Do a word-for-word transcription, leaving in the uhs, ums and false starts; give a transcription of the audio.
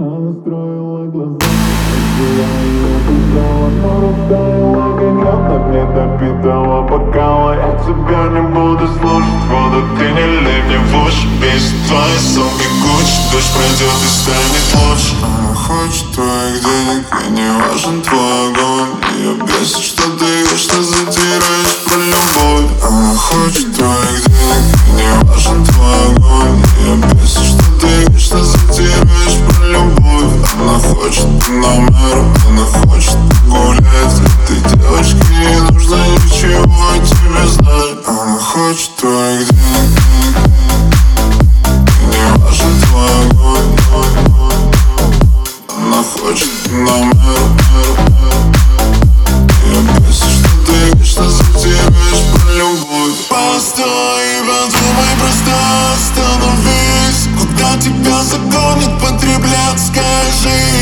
Она строила глаза, я ее пугала, но растаяла, как лед, не допитала бокала. Я тебя не буду слушать, воду ты не лей мне в уши. Бесит твои сумки Гуччи, дождь пройдет и станет лучше. Она хочет твоих денег, и не важен твой огонь. Ее бесит, что ты вечно затираешь про любовь. Она хочет твоих денег, и не важен твой огонь. Ее бесит, что ты вечно затираешь про любовь. Она хочет номер, она хочет гулять. Этой девочке не нужно ничего о тебе знать. Она хочет твоих денег, и не важен твой огонь. Она хочет номер. Ее бесит, что ты вечно затираешь про любовь. Постой и подумай, просто остановись. Куда тебя загонит потребляцкая жизнь?